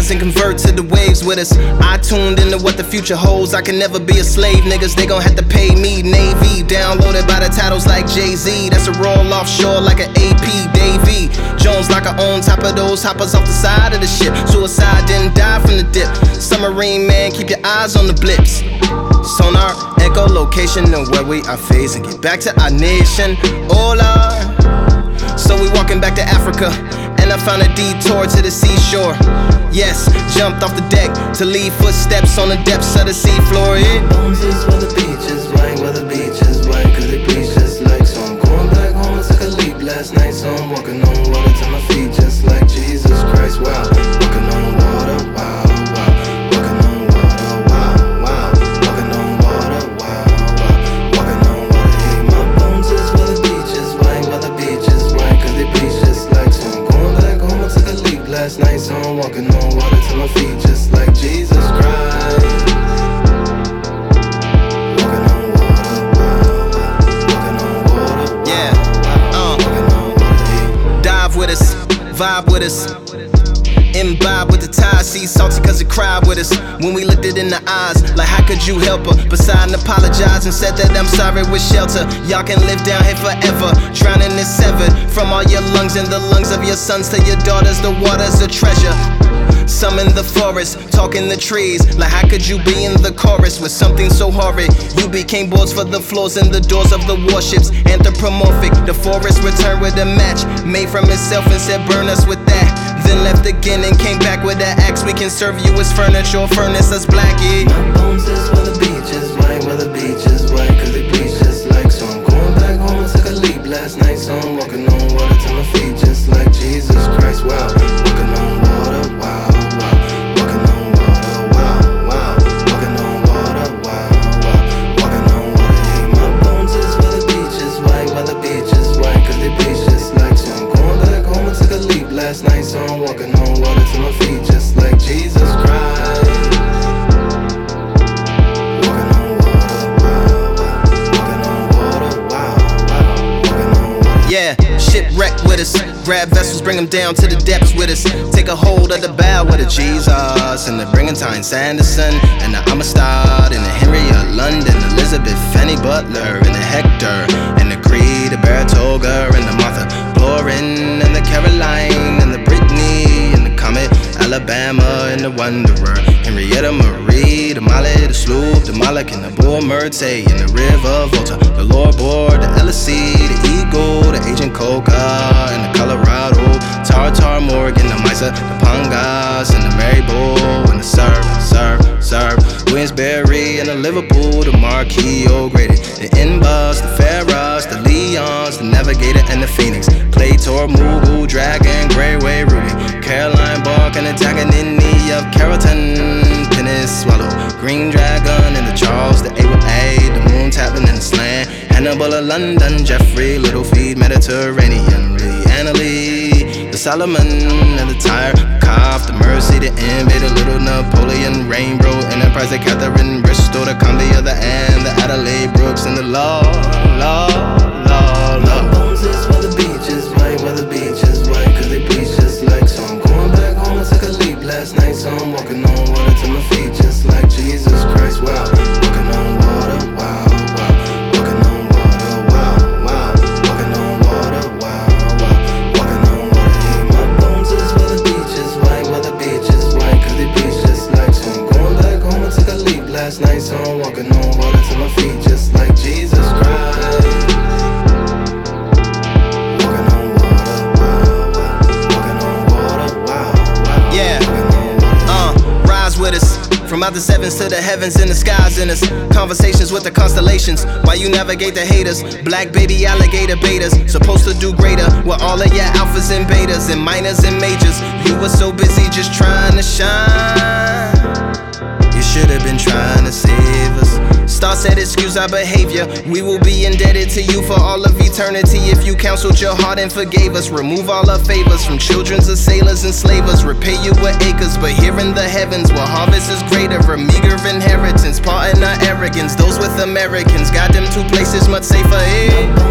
rise and convert to the waves with us. I tuned into what the future holds. I can never be a slave, niggas, they gon' have to pay me. Navy, downloaded by the titles like Jay-Z. That's a roll offshore like an AP, Davey Jones like I own top of those hoppers off the side of the ship. Suicide didn't die from the dip. Submarine man, keep your eyes on the blips. Sonar, echo location and where we are facing. Get back to our nation, oh Lord. So we walking back to Africa, and I found a detour to the seashore. Yes, jumped off the deck to leave footsteps on the depths of the seafloor. My bones is where the beach is right, where the beach is right, cause they bleach just like. So I'm going back home, I took a leap last night. So I'm walking on water to my feet just like Jesus Christ, wow. Walking on water, wow, wow. Walking on water, wow, wow. Walking on water, wow, wow. Walking on water, hey. My bones is where the beach is right, where the beach is right, cause they bleach just like. So I'm going back home, I took a leap last night. So I'm walking on water to my feet just like Jesus Christ. With us, vibe with us, imbibe with the tide, see salty cause it cried with us. When we looked it in the eyes, like how could you help her? Beside and apologize and said that I'm sorry with shelter. Y'all can live down here forever, drowning is severed from all your lungs and the lungs of your sons to your daughters. The water's a treasure. Some in the forest, talking the trees. Like how could you be in the chorus with something so horrid? You became boards for the floors and the doors of the warships. Anthropomorphic, the forest returned with a match made from itself and said burn us with that. Then left again and came back with an axe. We can serve you as furniture or furnace us black, yeah. My bones is where the beach is right, where the beach is right, cause they bleach just like. So I'm going back home, I took a leap last night. So I'm walking on water to my feet just like Jesus Christ, wow. Walking on water, wow. Last night, so I'm walking on water to my feet just like Jesus Christ. Walking on water, wow, wow. Walking on water, wow, wow. Walking on water. Yeah, shipwrecked with us. Grab vessels, bring them down to the depths with us. Take a hold of the bow with a Jesus. And the Brigantine Sanderson. And the Amistad. And the Henry of London. Elizabeth, Fanny Butler. And the Hector. And the Creed, the Baratoga. And the Martha Florin. And the Caroline. And the Brittany. And the Comet, Alabama. And the Wanderer. Henrietta Marie. The Molly, the Sloop. The Moloch. And the Bull Murte. And the River Volta. The Lord Board. The LSC. The Eagle. The Agent Coca. And the Colorado, Tartar Morgan, the Misa, the Pangas, and the Mary Bull, and the Serve, Williamsbury, and the Liverpool, the Marquis O'Grady, the Inbus, the Ferros, the Leons, the Navigator, and the Phoenix, Claytor, Mugu, Dragon, Greyway, Ruby, Caroline Bark, and the Taganini of Carrollton, Pinnis, Swallow, Green Dragon, and the Charles, the A, the Moon Tapping, and the Slant, Hannibal of London, Jeffrey, Littlefeet, Mediterranean, Annalie, the Solomon, and the Tyre, Cough, the Mercy, the Envy, the Little Napoleon, Rainbow, Enterprise, the Catherine, Bristol, the Combi of the Anne, the Adelaide, Brooks, and the Law. My bones is where the beach is right, where the beach is right, cause they bleach just like. So I'm going back home, I took a leap last night. So I'm walking on water to my feet just like Jesus Christ, wow. Walking on water, wow, wow. Walking on water, wow, wow. Walking on water, wow, wow. Walking on water, hey. My bones is where the beach is right, where the beach is right, cause they bleach just like. So I'm going back home, I took a leap last night. So I'm walking on water to my feet just like Jesus Christ. With us, from out the sevens to the heavens and the skies in us. Conversations with the constellations, while you navigate the haters. Black baby alligator betas, supposed to do greater with all of your alphas and betas and minors and majors. You were so busy just trying to shine. You should have been trying to save us. Star said excuse our behavior. We will be indebted to you for all of eternity if you counseled your heart and forgave us. Remove all our favors from children to sailors and slavers. Repay you with acres, but here in the heavens where harvest is greater, a meager inheritance. Pardon our arrogance, those with Americans got them to places much safer.